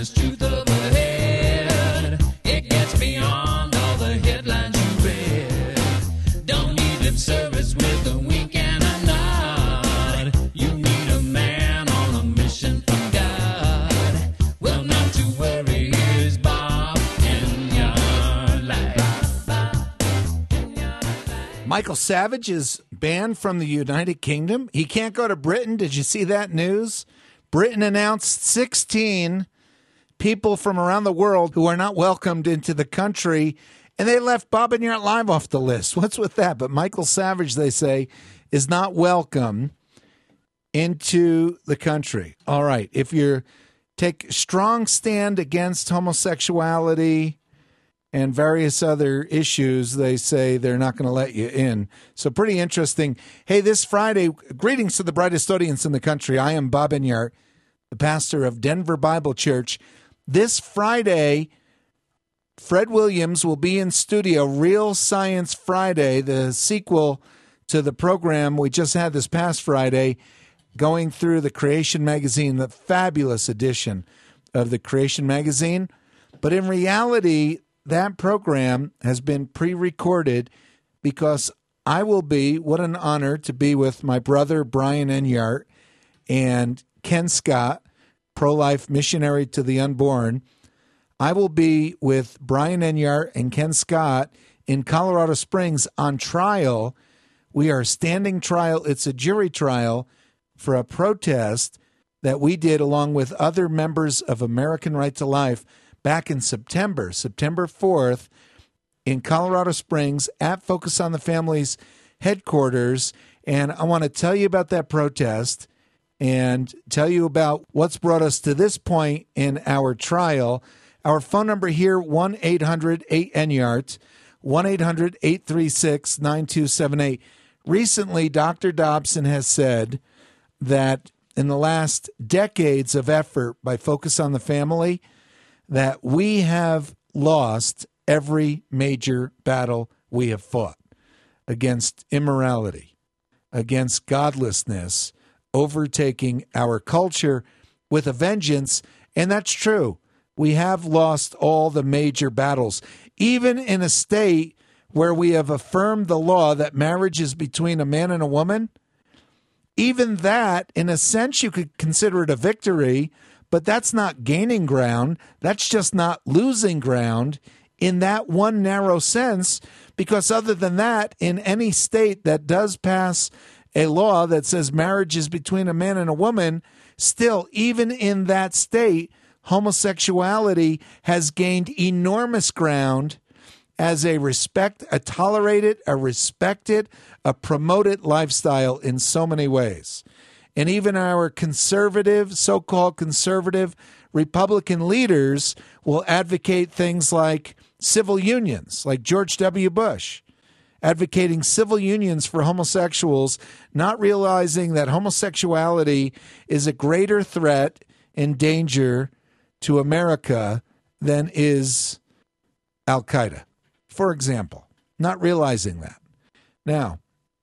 honest truth of ahead. It gets beyond all the headlines you read. Don't need lip service with a wink and a nod. You need a man on a mission from God. Well, not to worry, here's Bob in your life. Michael Savage is banned from the United Kingdom. He can't go to Britain. Did you see that news? Britain announced 16 people from around the world who are not welcomed into the country, and they left Bob and Yart Live off the list. What's with that? But Michael Savage, they say, is not welcome into the country. All right. If you take strong stand against homosexuality and various other issues, they say they're not going to let you in. So pretty interesting. Hey, this Friday, greetings to the brightest audience in the country. I am Bob Enyart, the pastor of Denver Bible Church. This Friday, Fred Williams will be in studio, Real Science Friday, the sequel to the program we just had this past Friday, going through the Creation Magazine, the fabulous edition of the Creation Magazine. But in reality, that program has been pre-recorded because I will be, what an honor to be with my brother Brian Enyart and Ken Scott, pro-life missionary to the unborn. I will be with Brian Enyart and Ken Scott in Colorado Springs on trial. We are standing trial. It's a jury trial for a protest that we did along with other members of American Right to Life back in September 4th, in Colorado Springs at Focus on the Family's headquarters. And I want to tell you about that protest and tell you about what's brought us to this point in our trial. Our phone number here, 1-800-8-ENYART, 1-800-836-9278. Recently, Dr. Dobson has said that in the last decades of effort by Focus on the Family, that we have lost every major battle we have fought against immorality, against godlessness, overtaking our culture with a vengeance. And that's true. We have lost all the major battles. Even in a state where we have affirmed the law that marriage is between a man and a woman, even that, in a sense, you could consider it a victory. But that's not gaining ground. That's just not losing ground in that one narrow sense, because other than that, in any state that does pass a law that says marriage is between a man and a woman, still, even in that state, homosexuality has gained enormous ground as a tolerated, a respected, a promoted lifestyle in so many ways. And even our conservative, so-called conservative Republican leaders will advocate things like civil unions, like George W. Bush, advocating civil unions for homosexuals, not realizing that homosexuality is a greater threat and danger to America than is Al-Qaeda, for example, not realizing that. Now,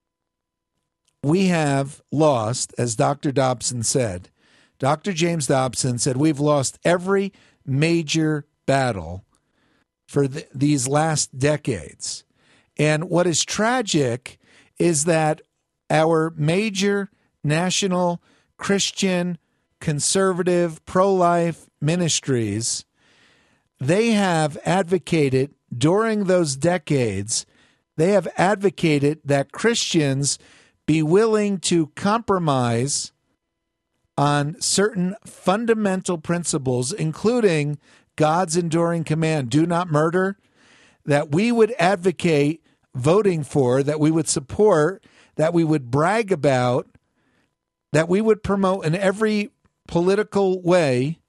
we have lost, as Dr. Dobson said, Dr. James Dobson said, we've lost every major battle for these last decades. And what is tragic is that our major national Christian, conservative, pro-life ministries, they have advocated during those decades, they have advocated that Christians be willing to compromise on certain fundamental principles, including God's enduring command, do not murder, that we would advocate voting for, that we would support, that we would brag about, that we would promote in every political way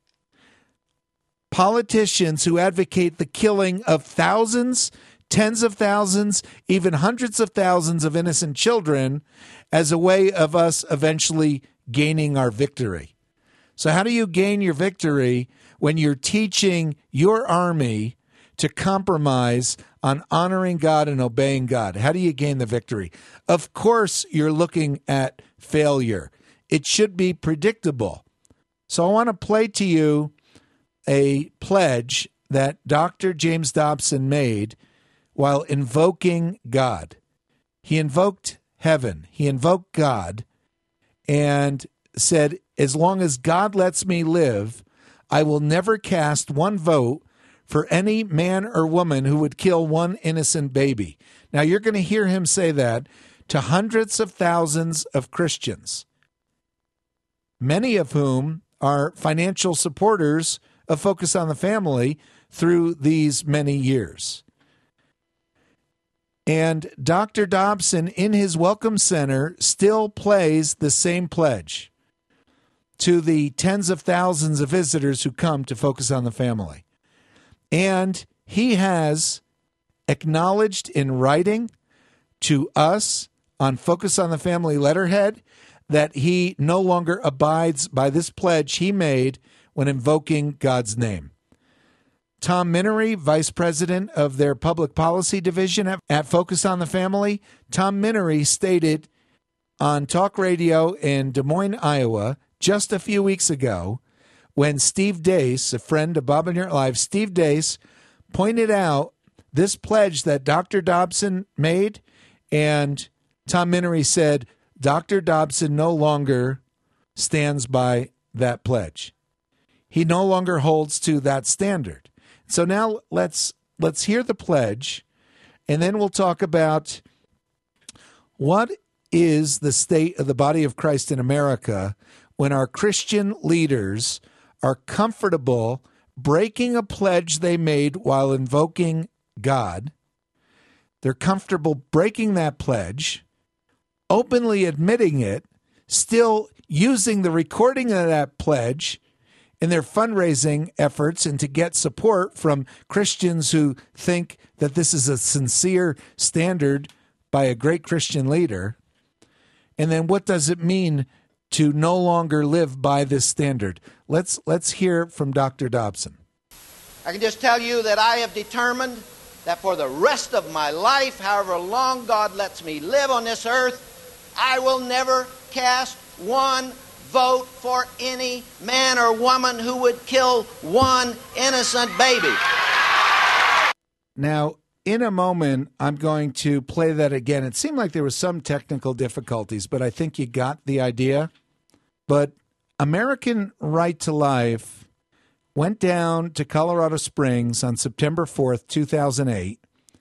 politicians who advocate the killing of thousands, tens of thousands, even hundreds of thousands of innocent children as a way of us eventually gaining our victory. So how do you gain your victory when you're teaching your army to compromise on honoring God and obeying God? How do you gain the victory? Of course, you're looking at failure. It should be predictable. So I want to play to you a pledge that Dr. James Dobson made while invoking God. He invoked heaven. He invoked God and said, as long as God lets me live, I will never cast one vote for any man or woman who would kill one innocent baby. Now, you're going to hear him say that to hundreds of thousands of Christians, many of whom are financial supporters of Focus on the Family through these many years. And Dr. Dobson, in his Welcome Center, still plays the same pledge to the tens of thousands of visitors who come to Focus on the Family. And he has acknowledged in writing to us on Focus on the Family letterhead that he no longer abides by this pledge he made when invoking God's name. Tom Minery, vice president of their public policy division at Focus on the Family, Tom Minery stated on talk radio in Des Moines, Iowa, just a few weeks ago, when Steve Deace, a friend of Bob and Your Life, Steve Deace pointed out this pledge that Dr. Dobson made, and Tom Minery said, Dr. Dobson no longer stands by that pledge. He no longer holds to that standard. So now let's hear the pledge, and then we'll talk about what is the state of the body of Christ in America when our Christian leaders are comfortable breaking a pledge they made while invoking God. They're comfortable breaking that pledge, openly admitting it, still using the recording of that pledge in their fundraising efforts and to get support from Christians who think that this is a sincere standard by a great Christian leader. And then what does it mean to no longer live by this standard? Let's hear from Dr. Dobson. I can just tell you that I have determined that for the rest of my life, however long God lets me live on this earth, I will never cast one vote for any man or woman who would kill one innocent baby. Now, in a moment, I'm going to play that again. It seemed like there was some technical difficulties, but I think you got the idea. But American Right to Life went down to Colorado Springs on September 4th, 2008,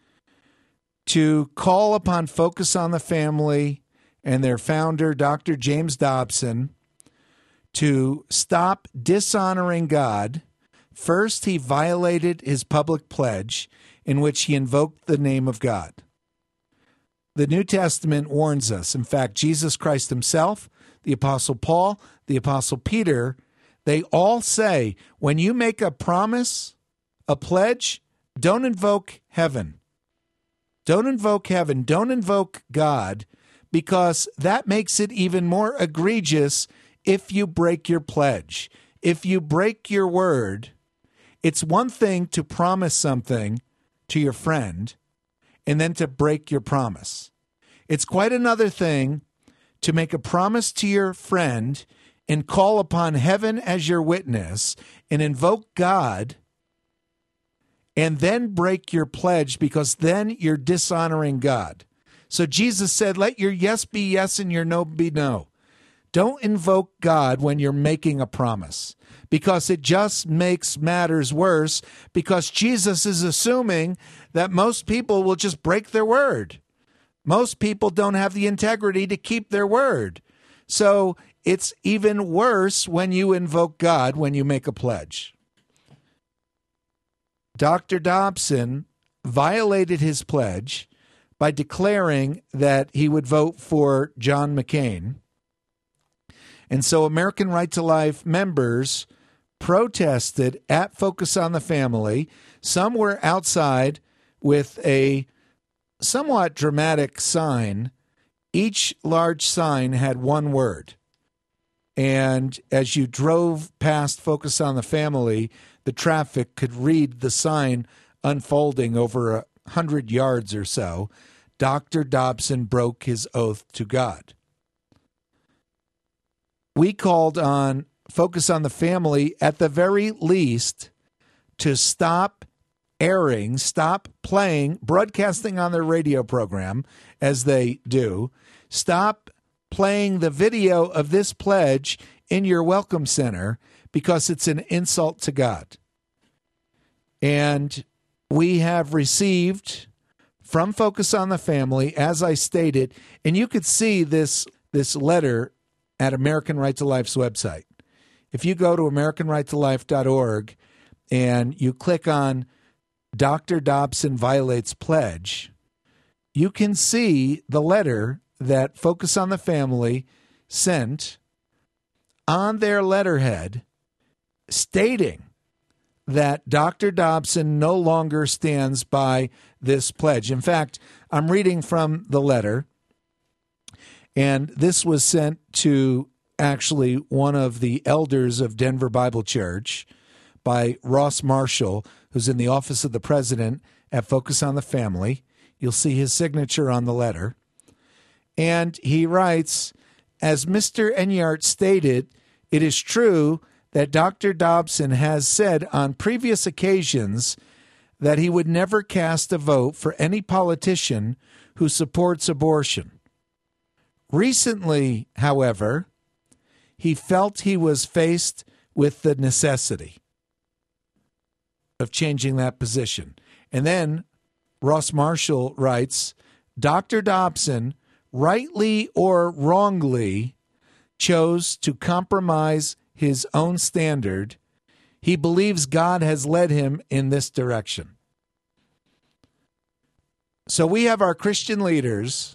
to call upon Focus on the Family and their founder, Dr. James Dobson, to stop dishonoring God. First, he violated his public pledge in which he invoked the name of God. The New Testament warns us. In fact, Jesus Christ himself, the Apostle Paul, the Apostle Peter, they all say, when you make a promise, a pledge, don't invoke heaven. Don't invoke heaven. Don't invoke God, because that makes it even more egregious if you break your pledge. If you break your word, it's one thing to promise something to your friend and then to break your promise. It's quite another thing to make a promise to your friend and call upon heaven as your witness and invoke God and then break your pledge, because then you're dishonoring God. So Jesus said, let your yes be yes and your no be no. Don't invoke God when you're making a promise, because it just makes matters worse, because Jesus is assuming that most people will just break their word. Most people don't have the integrity to keep their word. So it's even worse when you invoke God when you make a pledge. Dr. Dobson violated his pledge by declaring that he would vote for John McCain. And so American Right to Life members protested at Focus on the Family. Some were outside with a somewhat dramatic sign. Each large sign had one word. And as you drove past Focus on the Family, the traffic could read the sign unfolding over 100 yards or so. Dr. Dobson broke his oath to God. We called on Focus on the Family, at the very least, to stop airing, stop playing, broadcasting on their radio program, as they do. Stop playing the video of this pledge in your welcome center because it's an insult to God. And we have received from Focus on the Family, as I stated, and you could see this letter at American Right to Life's website. If you go to AmericanRightToLife.org and you click on Dr. Dobson Violates Pledge, you can see the letter that Focus on the Family sent on their letterhead stating that Dr. Dobson no longer stands by this pledge. In fact, I'm reading from the letter, and this was sent to actually one of the elders of Denver Bible Church by Ross Marshall, who's in the office of the president at Focus on the Family. You'll see his signature on the letter. And he writes, as Mr. Enyart stated, it is true that Dr. Dobson has said on previous occasions that he would never cast a vote for any politician who supports abortion. Recently, however, he felt he was faced with the necessity of changing that position. And then Ross Marshall writes, Dr. Dobson, rightly or wrongly, chose to compromise his own standard. He believes God has led him in this direction. So we have our Christian leaders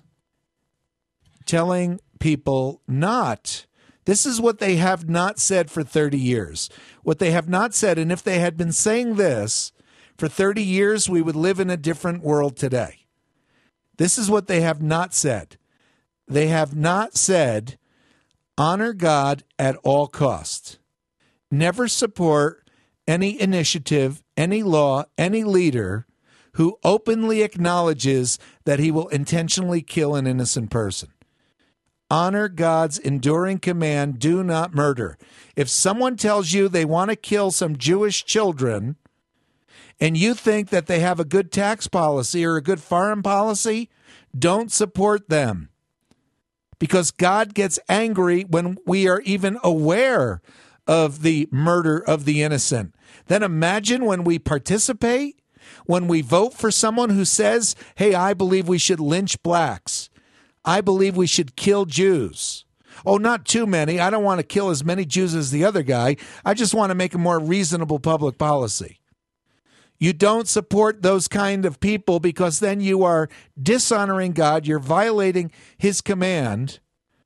telling people not. This is what they have not said for 30 years. What they have not said, and if they had been saying this for 30 years, we would live in a different world today. This is what they have not said. They have not said, honor God at all costs. Never support any initiative, any law, any leader who openly acknowledges that he will intentionally kill an innocent person. Honor God's enduring command, do not murder. If someone tells you they want to kill some Jewish children and you think that they have a good tax policy or a good foreign policy, don't support them. Because God gets angry when we are even aware of the murder of the innocent. Then imagine when we participate, when we vote for someone who says, hey, I believe we should lynch blacks. I believe we should kill Jews. Oh, not too many. I don't want to kill as many Jews as the other guy. I just want to make a more reasonable public policy. You don't support those kind of people because then you are dishonoring God. You're violating his command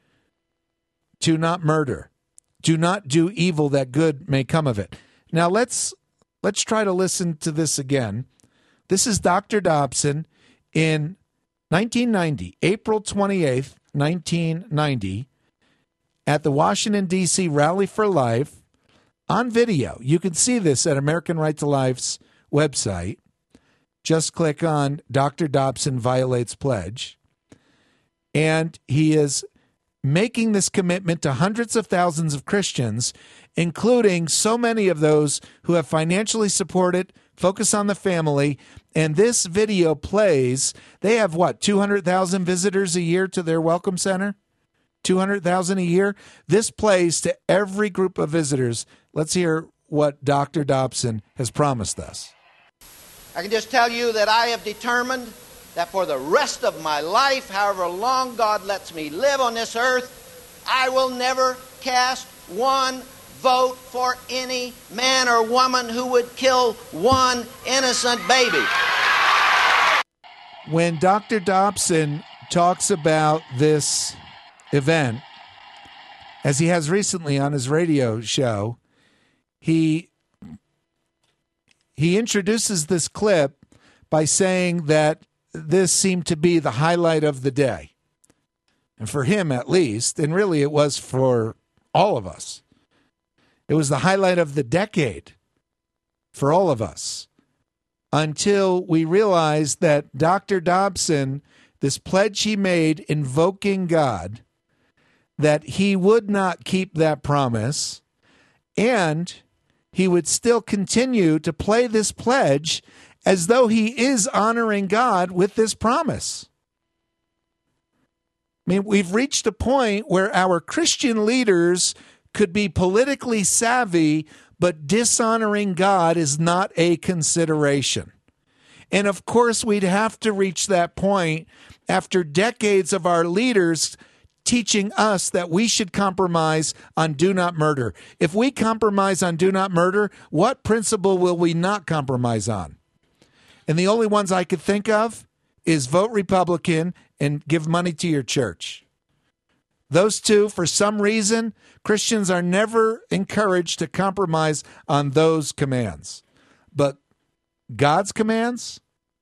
to not murder. Do not do evil that good may come of it. Now let's try to listen to this again. This is Dr. Dobson in 1990, April 28th, 1990, at the Washington, D.C. Rally for Life on video. You can see this at American Right to Life's website. Just click on Dr. Dobson Violates Pledge. And he is making this commitment to hundreds of thousands of Christians, including so many of those who have financially supported Focus on the Family. And this video plays, they have 200,000 visitors a year to their Welcome Center? 200,000 a year? This plays to every group of visitors. Let's hear what Dr. Dobson has promised us. I can just tell you that I have determined that for the rest of my life, however long God lets me live on this earth, I will never cast one vote for any man or woman who would kill one innocent baby. When Dr. Dobson talks about this event, as he has recently on his radio show, he introduces this clip by saying that this seemed to be the highlight of the day. And for him, at least, and really it was for all of us. It was the highlight of the decade for all of us, until we realized that Dr. Dobson, this pledge he made invoking God, that he would not keep that promise, And he would still continue to play this pledge as though he is honoring God with this promise. I mean, we've reached a point where our Christian leaders could be politically savvy, but dishonoring God is not a consideration. And of course, we'd have to reach that point after decades of our leaders teaching us that we should compromise on do not murder. If we compromise on do not murder, what principle will we not compromise on? And the only ones I could think of is vote Republican and give money to your church. Those two, for some reason, Christians are never encouraged to compromise on those commands. But God's commands?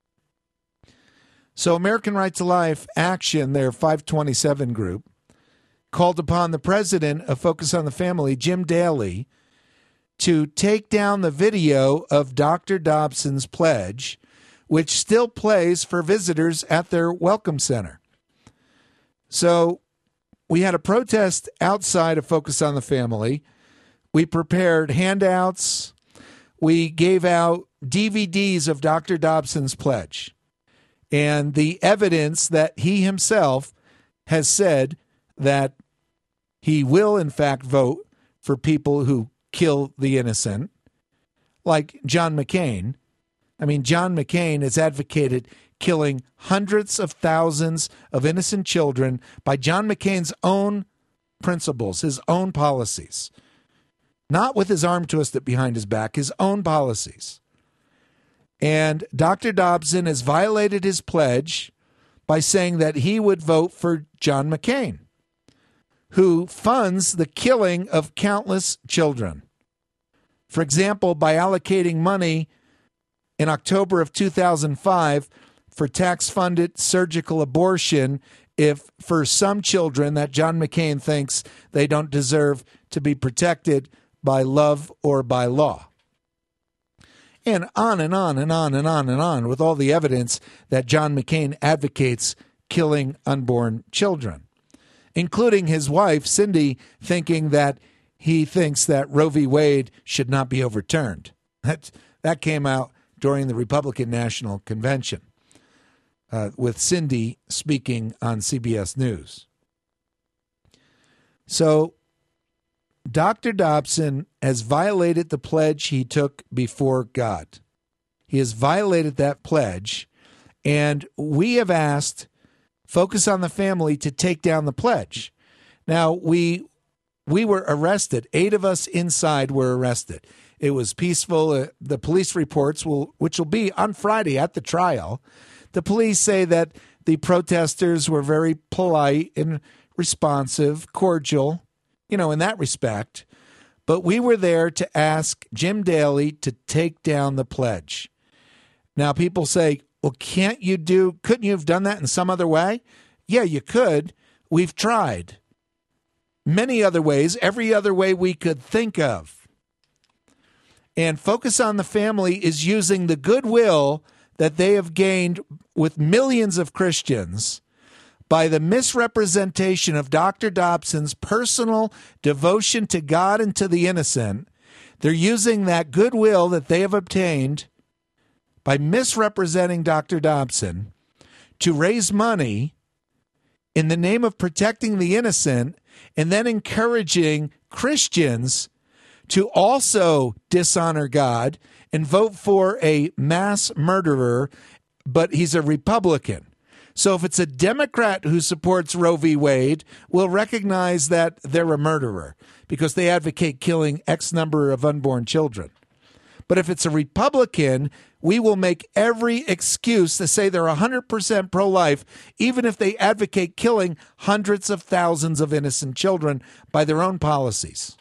So American Right to Life Action, their 527 group, called upon the president of Focus on the Family, Jim Daly, to take down the video of Dr. Dobson's pledge, which still plays for visitors at their welcome center. So we had a protest outside of Focus on the Family. We prepared handouts. We gave out DVDs of Dr. Dobson's pledge and the evidence that he himself has said that he will, in fact, vote for people who kill the innocent, like John McCain. I mean, John McCain has advocated killing hundreds of thousands of innocent children by John McCain's own principles, his own policies. Not with his arm twisted behind his back, his own policies. And Dr. Dobson has violated his pledge by saying that he would vote for John McCain, who funds the killing of countless children. For example, by allocating money in October of 2005 for tax-funded surgical abortion if for some children that John McCain thinks they don't deserve to be protected by love or by law. And on and on and on and on and on with all the evidence that John McCain advocates killing unborn children, including his wife, Cindy, thinking that he thinks that Roe v. Wade should not be overturned. That came out during the Republican National Convention with Cindy speaking on CBS News. So Dr. Dobson has violated the pledge he took before God. He has violated that pledge, and we have asked Focus on the Family to take down the pledge. Now, we were arrested. 8 of us inside were arrested. It was peaceful. The police reports, which will be on Friday at the trial, the police say that the protesters were very polite and responsive, cordial, in that respect. But we were there to ask Jim Daly to take down the pledge. Now, people say, well, couldn't you have done that in some other way? Yeah, you could. We've tried. Many other ways, every other way we could think of. And Focus on the Family is using the goodwill that they have gained with millions of Christians by the misrepresentation of Dr. Dobson's personal devotion to God and to the innocent. They're using that goodwill that they have obtained by misrepresenting Dr. Dobson to raise money in the name of protecting the innocent and then encouraging Christians to also dishonor God and vote for a mass murderer, but he's a Republican. So if it's a Democrat who supports Roe v. Wade, we'll recognize that they're a murderer because they advocate killing X number of unborn children. But if it's a Republican, we will make every excuse to say they're 100% pro-life, even if they advocate killing hundreds of thousands of innocent children by their own policies.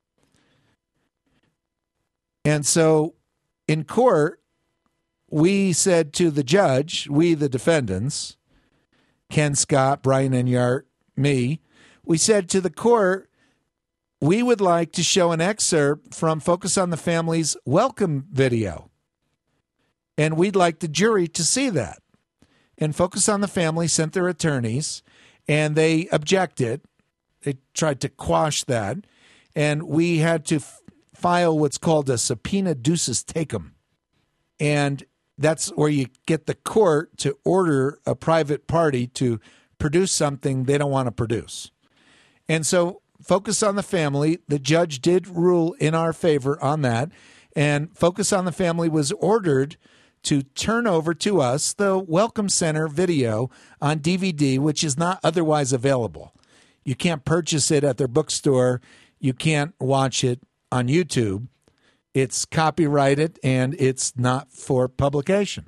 And so in court, we said to the judge, we the defendants, Ken Scott, Brian Enyart, me, we said to the court, we would like to show an excerpt from Focus on the Family's welcome video. And we'd like the jury to see that. And Focus on the Family sent their attorneys, and they objected. They tried to quash that. And we had to file what's called a subpoena ducis tecum. And that's where you get the court to order a private party to produce something they don't want to produce. And so Focus on the Family, the judge did rule in our favor on that. And Focus on the Family was ordered to turn over to us the Welcome Center video on DVD, which is not otherwise available. You can't purchase it at their bookstore. You can't watch it on YouTube. It's copyrighted, and it's not for publication.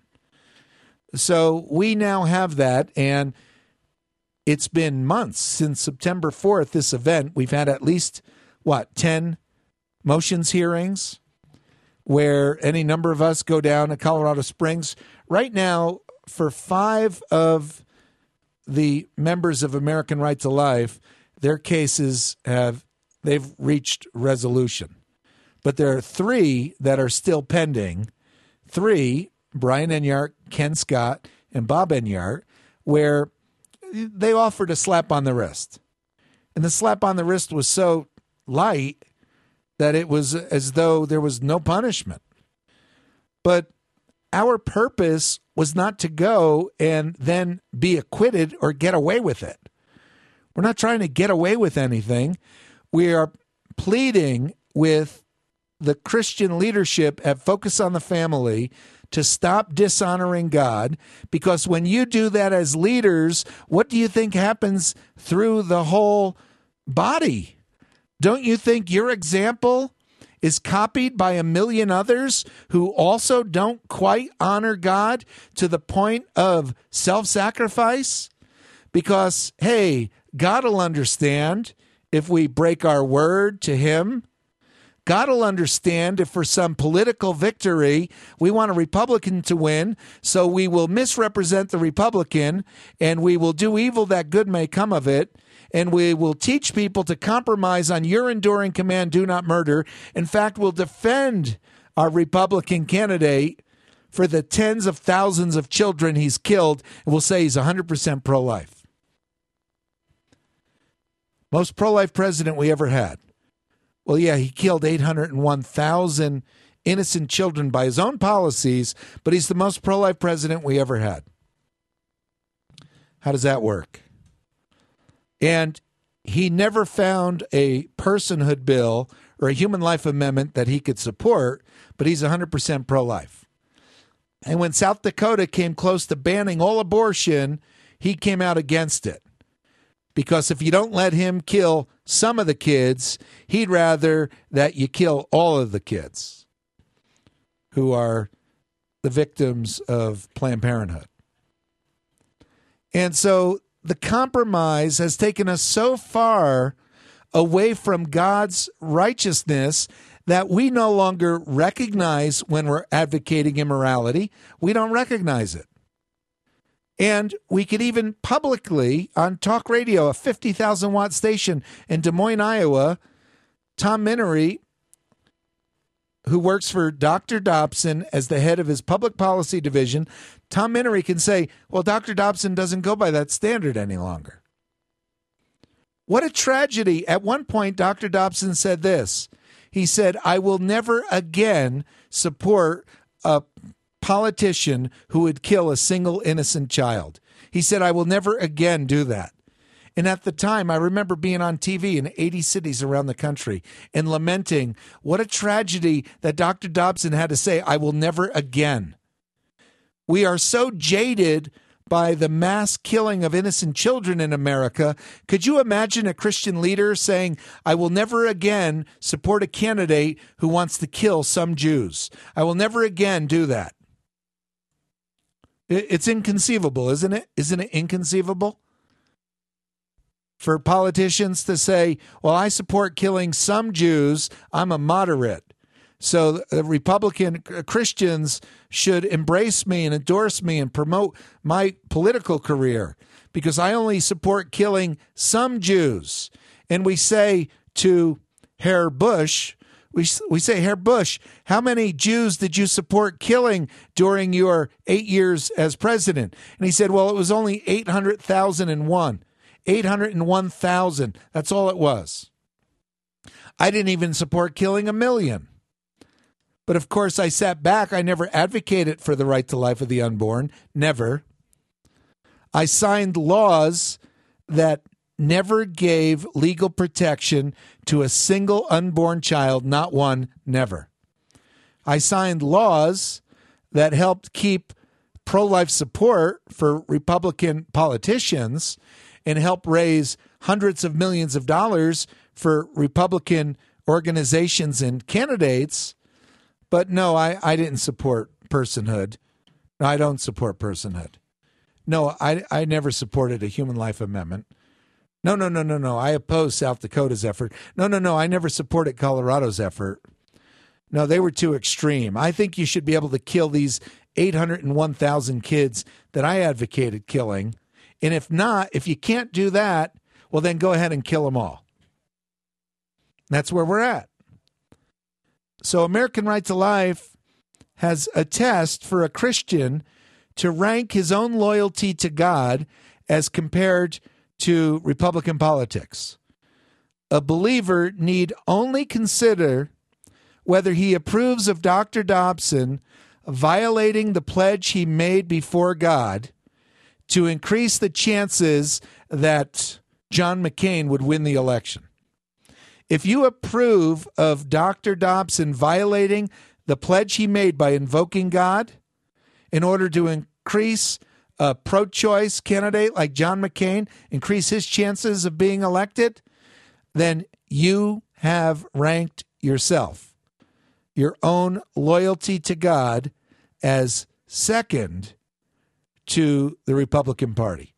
So we now have that, and it's been months since September 4th, this event. We've had at least, 10 motions hearings where any number of us go down to Colorado Springs. Right now, for 5 of the members of American Right to Life, their cases they've reached resolution. But there are 3 that are still pending. 3, Brian Enyart, Ken Scott, and Bob Enyart, where they offered a slap on the wrist. And the slap on the wrist was so light that it was as though there was no punishment. But our purpose was not to go and then be acquitted or get away with it. We're not trying to get away with anything. We are pleading with the Christian leadership at Focus on the Family to stop dishonoring God, because when you do that as leaders, what do you think happens through the whole body? Don't you think your example is copied by a million others who also don't quite honor God to the point of self-sacrifice? Because, hey, God will understand if we break our word to him. God will understand if for some political victory we want a Republican to win, so we will misrepresent the Republican, and we will do evil that good may come of it, and we will teach people to compromise on your enduring command, do not murder. In fact, we'll defend our Republican candidate for the tens of thousands of children he's killed, and we'll say he's 100% pro-life. Most pro-life president we ever had. Well, yeah, he killed 801,000 innocent children by his own policies, but he's the most pro-life president we ever had. How does that work? And he never found a personhood bill or a human life amendment that he could support, but he's 100% pro-life. And when South Dakota came close to banning all abortion, he came out against it. Because if you don't let him kill some of the kids, he'd rather that you kill all of the kids who are the victims of Planned Parenthood. And so the compromise has taken us so far away from God's righteousness that we no longer recognize when we're advocating immorality. We don't recognize it. And we could even publicly, on talk radio, a 50,000-watt station in Des Moines, Iowa, Tom Minery, who works for Dr. Dobson as the head of his public policy division, Tom Minery can say, well, Dr. Dobson doesn't go by that standard any longer. What a tragedy. At one point, Dr. Dobson said this. He said, I will never again support a politician who would kill a single innocent child. He said, I will never again do that. And at the time, I remember being on TV in 80 cities around the country and lamenting what a tragedy that Dr. Dobson had to say, I will never again. We are so jaded by the mass killing of innocent children in America. Could you imagine a Christian leader saying, I will never again support a candidate who wants to kill some Jews? I will never again do that. It's inconceivable, isn't it? Isn't it inconceivable for politicians to say, well, I support killing some Jews, I'm a moderate, so the Republican Christians should embrace me and endorse me and promote my political career because I only support killing some Jews. And we say to Herr Bush, we say, Herr Bush, how many Jews did you support killing during your 8 years as president? And he said, well, it was only 800,001. 801,000. That's all it was. I didn't even support killing 1 million. But of course, I sat back. I never advocated for the right to life of the unborn. Never. I signed laws that never gave legal protection to a single unborn child, not one, never. I signed laws that helped keep pro-life support for Republican politicians and helped raise hundreds of millions of dollars for Republican organizations and candidates. But no, I didn't support personhood. No, I don't support personhood. No, I never supported a human life amendment. No. I oppose South Dakota's effort. No. I never supported Colorado's effort. No, they were too extreme. I think you should be able to kill these 801,000 kids that I advocated killing. And if not, if you can't do that, well, then go ahead and kill them all. That's where we're at. So American Right to Life has a test for a Christian to rank his own loyalty to God as compared to Republican politics. A believer need only consider whether he approves of Dr. Dobson violating the pledge he made before God to increase the chances that John McCain would win the election. If you approve of Dr. Dobson violating the pledge he made by invoking God in order to increase a pro-choice candidate like John McCain, increase his chances of being elected, then you have ranked yourself, your own loyalty to God, as second to the Republican Party.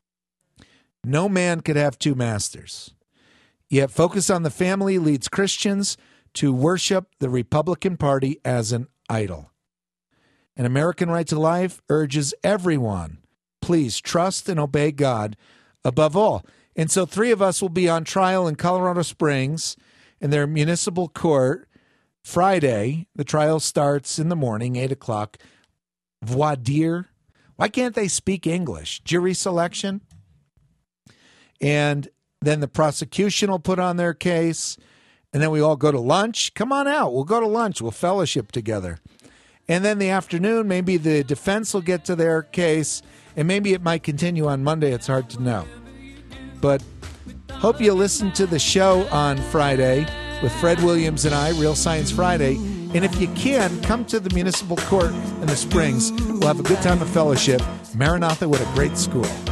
No man could have two masters. Yet Focus on the Family leads Christians to worship the Republican Party as an idol. And American Right to Life urges everyone, please trust and obey God above all. And so 3 of us will be on trial in Colorado Springs in their municipal court Friday. The trial starts in the morning, 8 o'clock. Voir dire. Why can't they speak English? Jury selection. And then the prosecution will put on their case. And then we all go to lunch. Come on out. We'll go to lunch. We'll fellowship together. And then the afternoon, maybe the defense will get to their case. And maybe it might continue on Monday. It's hard to know. But hope you listen to the show on Friday with Fred Williams and I, Real Science Friday. And if you can, come to the municipal court in the Springs. We'll have a good time of fellowship. Maranatha, what a great school.